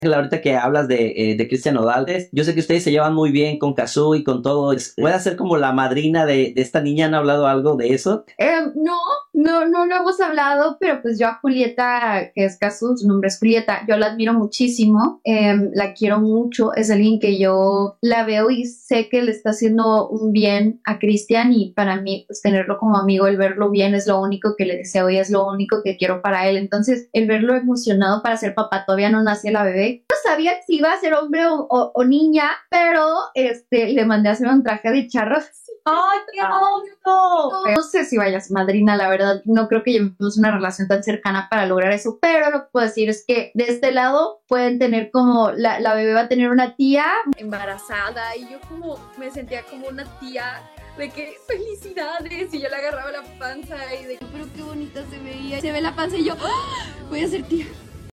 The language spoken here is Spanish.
Ahorita que hablas de Cristian Nodal, yo sé que ustedes se llevan muy bien con Cazzu y con todo. ¿Puede ser como la madrina de esta niña? ¿Han hablado algo de eso? No, no lo hemos hablado, pero pues yo a Julieta, que es Cazzu, su nombre es Julieta, yo la admiro muchísimo, la quiero mucho, es alguien que yo la veo y sé que le está haciendo un bien a Cristian y para mí pues tenerlo como amigo, el verlo bien es lo único que le deseo y es lo único que quiero para él. Entonces, el verlo emocionado para ser papá, todavía no nace la bebé. No sabía si iba a ser hombre o niña, pero le mandé a hacer un traje de charro. ¡Ay, qué bonito! No sé si vaya a ser madrina, la verdad, no creo que llevemos una relación tan cercana para lograr eso, pero lo que puedo decir es que de este lado pueden tener como, la bebé va a tener una tía embarazada y yo como me sentía como una tía de que felicidades y yo le agarraba la panza y de pero qué bonita se veía, se ve la panza y yo ¡ah! Voy a ser tía.